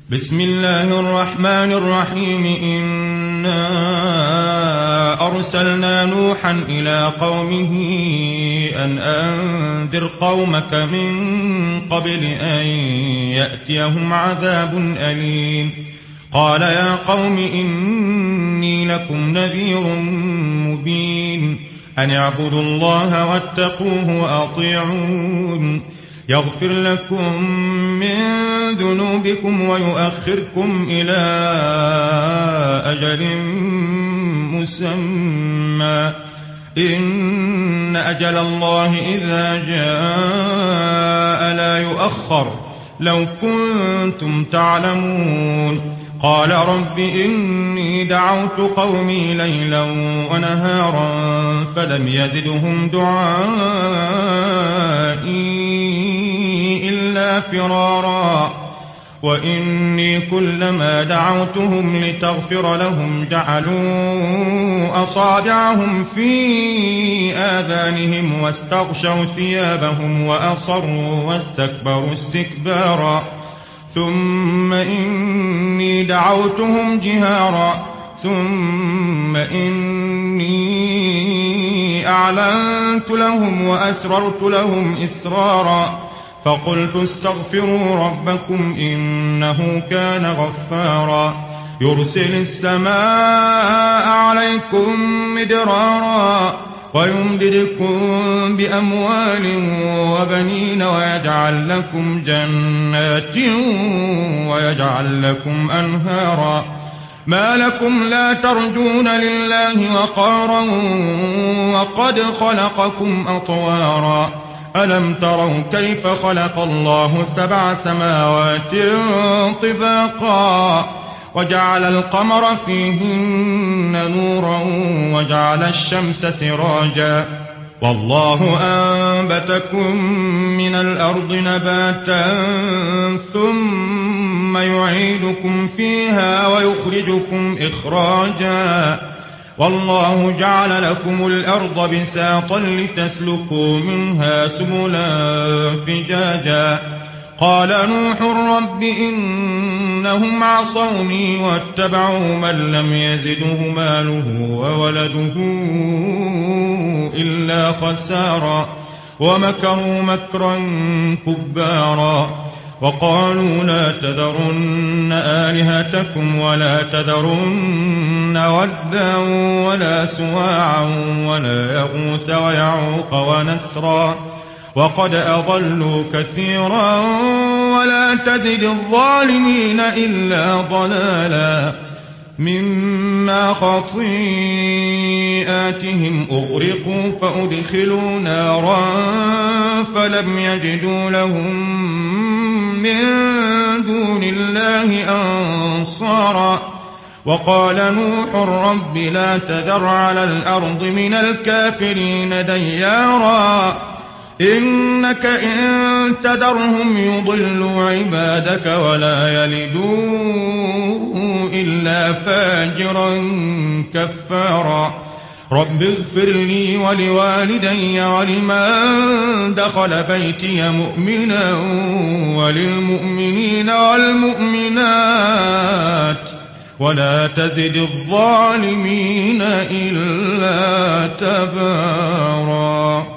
بسم الله الرحمن الرحيم إنا أرسلنا نوحا إلى قومه أن أنذر قومك من قبل أن يأتيهم عذاب أليم قال يا قوم إني لكم نذير مبين أن اعبدوا الله واتقوه وأطيعون يغفر لكم من ذنوبكم ويؤخركم إلى أجل مسمى إن أجل الله إذا جاء لا يؤخر لو كنتم تعلمون قال رب إني دعوت قومي ليلا ونهارا فلم يزدهم دعائي إلا فرارا وإني كلما دعوتهم لتغفر لهم جعلوا أصابعهم في آذانهم واستغشوا ثيابهم وأصروا واستكبروا استكبارا ثم إني دعوتهم جهارا ثم إني أعلنت لهم وأسررت لهم إسرارا فقلت استغفروا ربكم إنه كان غفارا يرسل السماء عليكم مدرارا ويمددكم بأموال وبنين ويجعل لكم جنات ويجعل لكم أنهارا ما لكم لا ترجون لله وقارا وقد خلقكم أطوارا ألم تروا كيف خلق الله 7 سماوات طباقا وجعل القمر فيهن نورا وجعل الشمس سراجا والله أنبتكم من الأرض نباتا ثم يعيدكم فيها ويخرجكم إخراجا والله جعل لكم الأرض بساطا لتسلكوا منها سبلا فجاجا قال نوح رب إنهم عصوني واتبعوا من لم يزده ماله وولده إلا خسارا ومكروا مكرا كبارا وقالوا لا تذرن آلهتكم ولا تذرن ودا ولا سواعا ولا يغوث ويعوق ونسرا وقد أضلوا كثيرا ولا تزد الظالمين إلا ضلالا مما خطيئاتهم أغرقوا فأدخلوا نارا فلم يجدوا لهم من دون الله أنصارا وقال نوح رب لا تذر على الأرض من الكافرين ديارا إنك إن تذرهم يضلوا عبادك ولا يلدوا إلا فاجرا كفارا رب اغفر لي ولوالدي ولمن دخل بيتي مؤمنا وللمؤمنين والمؤمنات ولا تزد الظالمين إلا تبارا